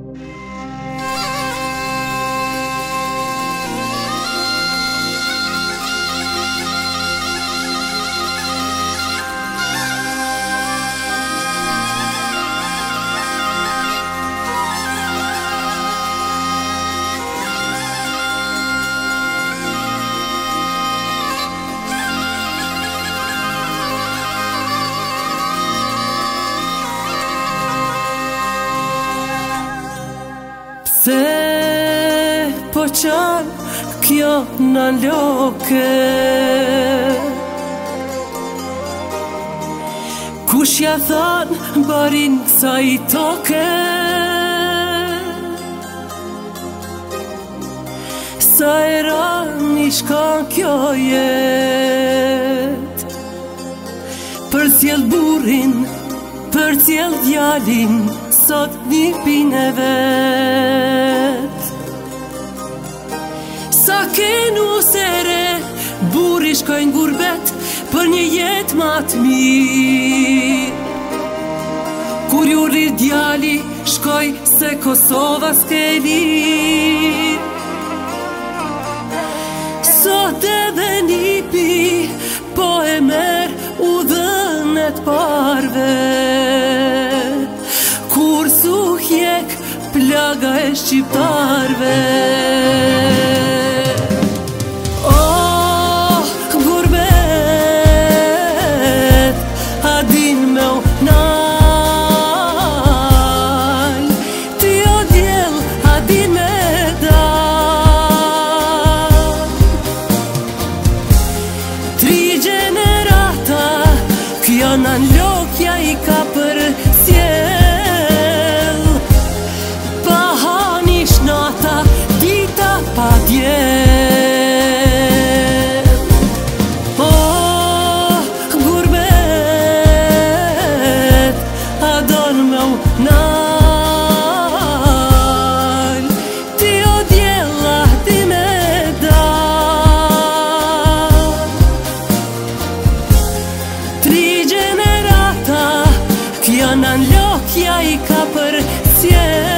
Se po qanë kjo në loke, kush ja thanë barin kësa i toke, sa e rani shkan kjo jet, për cjell burin, për cjell djalin, sot një pine vet. Sa kenu sere, buri shkojnë gurbet për një jet ma të mirë. Kur ju rrit djali, shkoj se Kosova s'ke lirë. Sot edhe nipi, po e merë udhën e t'parve, kur su hjek plaga e shqiptarve. Oh, gurbet, a din me u nal, ti o djel, a din me dal. 3 gjenerata, kjo në lokja i ka për sjell. Pa djel, oh, gurbet, a don me u nal, ti o djela ti me dal. 3 gjenerata, kjo në lokja i ka për sjell.